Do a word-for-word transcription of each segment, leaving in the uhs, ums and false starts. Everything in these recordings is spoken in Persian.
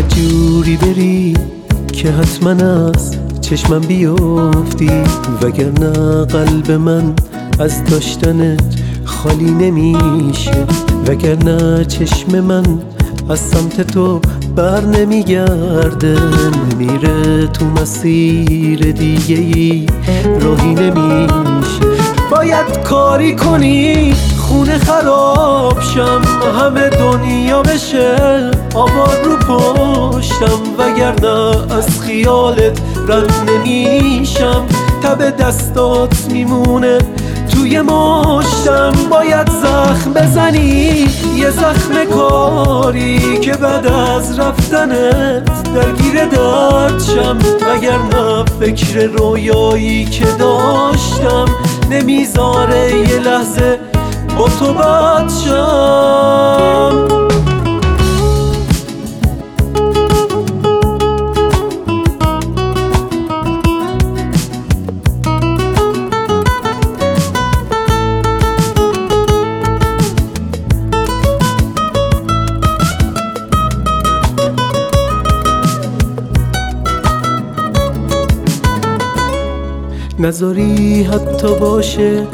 باید جوری بری که حتما از چشمم بیفتی، وگرنه قلب من از داشتنت خالی نمیشه، وگرنه چشم من از سمت تو بر نمیگرده، میره تو مسیر دیگه ای راهی نمیشه. باید کاری کنی خونه خراب شم، همه دنیا بشه آوار رو پشتم، وگرنه از خیالت رد نمیشم، تب دستات میمونه توی مشتم. باید زخم بزنی یه زخم کاری که بعد از رفتنت درگیر درد شم، وگرنه فکر رویایی که داشتم نمیذاره یه لحظه با تو بد شم. نذاری حتی باشه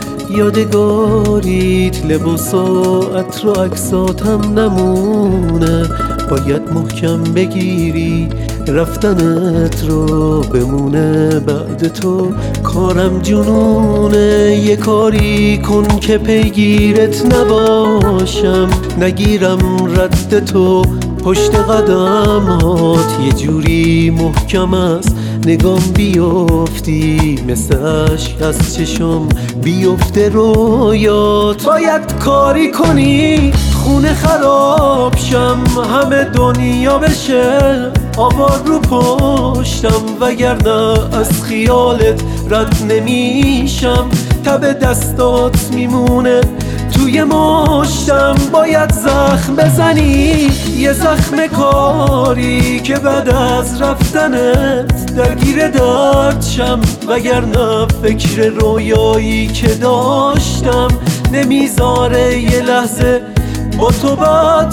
یادگاریت، لباس و عطر و عکسات هم نمونه، باید محکم بگیری رفتنت رو، بمونه بعد تو کارم جنونه. یه کاری کن که پیگیرت نباشم، نگیرم رد تو پشت قدمات، یه جوری محکم است نگام بیفتی، مثل عشق از چشم بیفته رویات. باید کاری کنی خونه خراب شم، همه دنیا بشه آوار رو پشتم، وگرنه از خیالت رد نمیشم، تب دستات میمونه توی مشتم. باید زخم بزنی یه زخم کاری که بعد از رفتنت درگیر درد شم، وگرنه فکر رویایی که داشتم نمیذاره یه لحظه با تو بد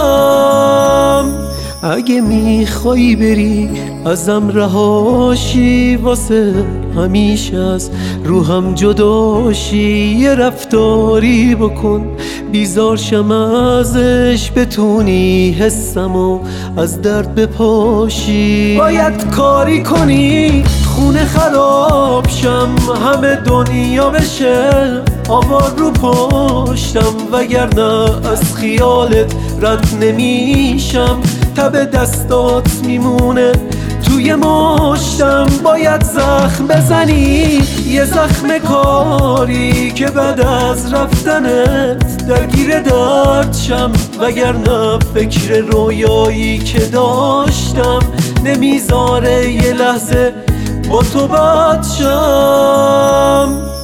شم. اگه میخوای بری ازم رهاشی، واسه همیشه از روحم جداشی، یه رفتاری بکن بیزار شم ازش، بتونی حسمو از درد بپاشی. باید کاری کنی خونه خراب شم، همه دنیا بشه آوار رو پشتم، وگرنه از خیالت رد نمیشم، تب دستات میمونه توی مشتم. باید زخم بزنی یه زخم کاری که بعد از رفتنت درگیر درد شم، وگرنه فکر رویایی که داشتم نمیذاره یه لحظه با تو بد شم.